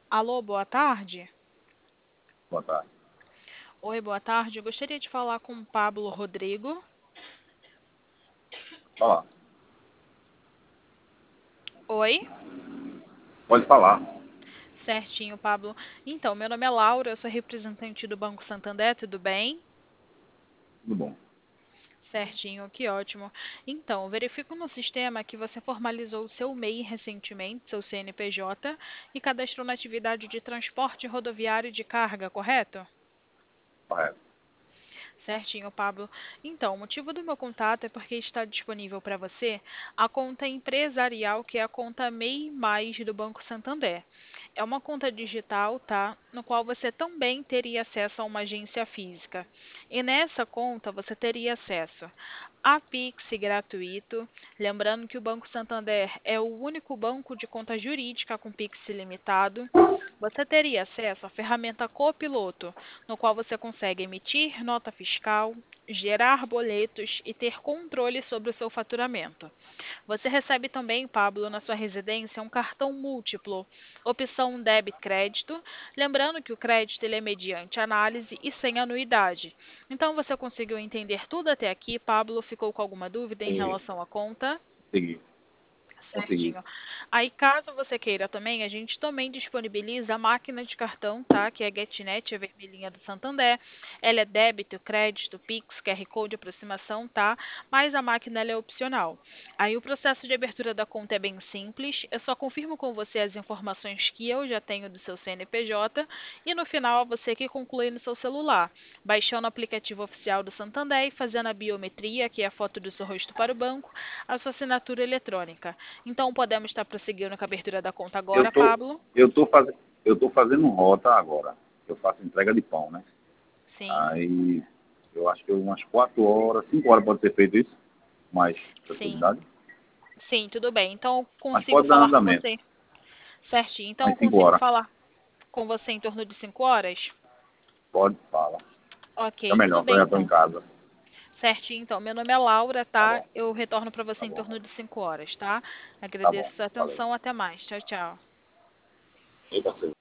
Alô, boa tarde. Boa tarde. Oi, boa tarde. Eu gostaria de falar com o Pablo Rodrigo. Falar. Oi, Pode falar. certinho, Pablo. Então, meu nome é Laura, eu sou representante do Banco Santander, tudo bem? Tudo bom. Certinho, que ótimo. Então, verifico no sistema que você formalizou o seu MEI recentemente, seu CNPJ, e cadastrou na atividade de transporte rodoviário de carga, correto? Correto. Certinho, Pablo. Então, o motivo do meu contato é porque está disponível para você a conta empresarial, que é a conta MEI Mais do Banco Santander. É uma conta digital, tá? No qual você também teria acesso a uma agência física. E nessa conta você teria acesso a Pix gratuito. Lembrando que o Banco Santander é o único banco de conta jurídica com Pix ilimitado. Você teria acesso à ferramenta Copiloto, no qual você consegue emitir nota fiscal, gerar boletos e ter controle sobre o seu faturamento. Você recebe também, Pablo, na sua residência um cartão múltiplo, opção débito-crédito, lembrando que o crédito ele é mediante análise e sem anuidade. Então você conseguiu entender tudo até aqui, Pablo? Ficou com alguma dúvida em E relação à conta? consegui. Consegui. Certinho. Aí, caso você queira também, a gente também disponibiliza a máquina de cartão, tá? Que é a GetNet, a vermelhinha do Santander. Ela é débito, crédito, Pix, QR Code, aproximação, tá? Mas a máquina ela é opcional. Aí o processo de abertura da conta é bem simples. Eu só confirmo com você as informações que eu já tenho do seu CNPJ e no final você que conclui no seu celular, baixando o aplicativo oficial do Santander e fazendo a biometria, que é a foto do seu rosto para o banco, a sua assinatura eletrônica. Então podemos estar prosseguindo com a abertura da conta Eu agora, tô, Pablo? eu tô fazendo rota agora. Eu faço entrega de pão, né? Sim, Aí eu acho que umas 4 horas, 5 horas pode ter feito isso. Mais sim, tranquilidade. sim, tudo bem. Então eu Mas consigo pode dar falar com andamento. você certinho. Então eu Mais cinco consigo horas. falar com você em torno de 5 horas? Pode, fala. Fica Ok, tudo melhor, que eu bem já estou em então. casa. Certinho, então. Meu nome é Laura, Tá tá? bom. Eu retorno para você Tá em bom. torno de 5 horas, tá? Tá Agradeço bom. a sua Valeu. atenção. Até mais. Tchau, tchau. E você?